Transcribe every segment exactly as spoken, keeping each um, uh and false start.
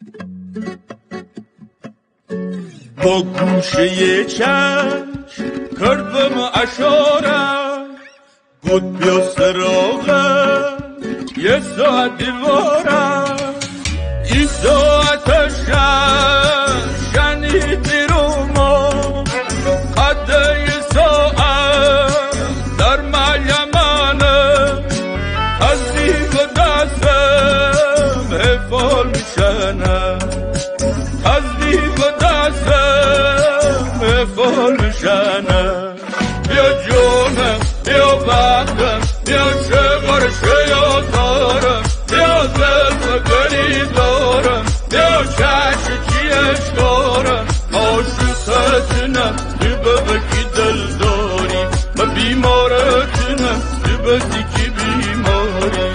با گوشه چشم کرد به ما اشاره، گفت بیا سراغم یه ساعت دیوارم. این ساعت شن شنید بیرون ما قده یه ساعت در ملیمانه، از دیگ و دستم حفال میشنه، از دیگ و دستم حفال میشنه. بیا جونم بیا وقتم بیا شغار شیادارم، بیا زلف گلی دارم، بیا چشم چیش دارم. عاشقتنم تو ببکی دل داری، من بیمارتنم تو بزیکی بیماری.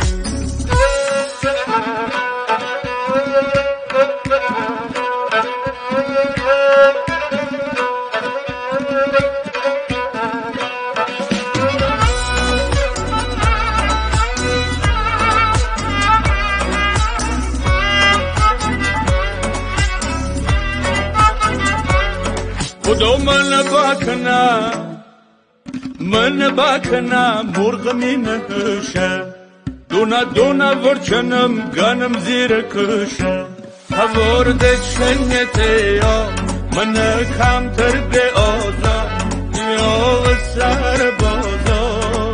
خدا من بکنه من بکنه مرغ می نهشه، دونه دونه ورچنم گنم زیر کشه. هوارد شنیته یا من کمتر به آزا، یا سر بازا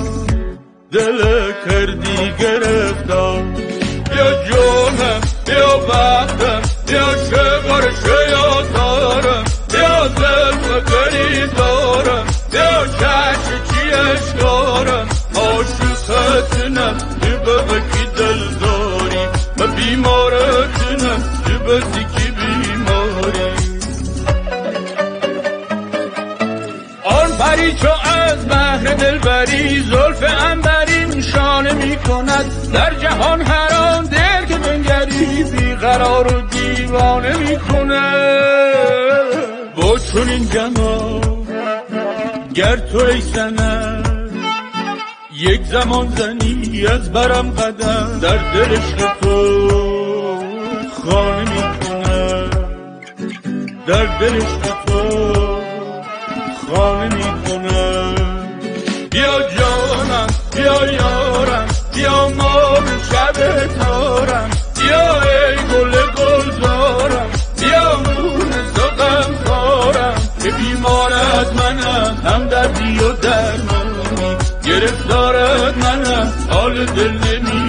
دل کردی گرفتار. بیا جونم بیا وقتم بیا شغار شیادارم، بیا زلف گلی دارم، بیا چشم چیش دارم. عاشقتنم تو ببکی دل داری، من بیمارتنم تو بزیکی بیماری. آن پری چو از بحر دلبری زلف عنبرین شانه می کند، در جهان هر آن دل که بنگری بیقرار و دیوانه می کند. با چنین جمال گر تو ای سند یک زمان زنی از برم قدم، در دل عشق تو خانه می کند، در دل عشق تو خانه می کند. بیا جانم بیا یارم بیا ماه شب تارم، بیا ای گل گلزارم، بیا مون زغم خارم. که بیمارت منم هم دردی و درمانی، گرفتارت منم حال دل نمی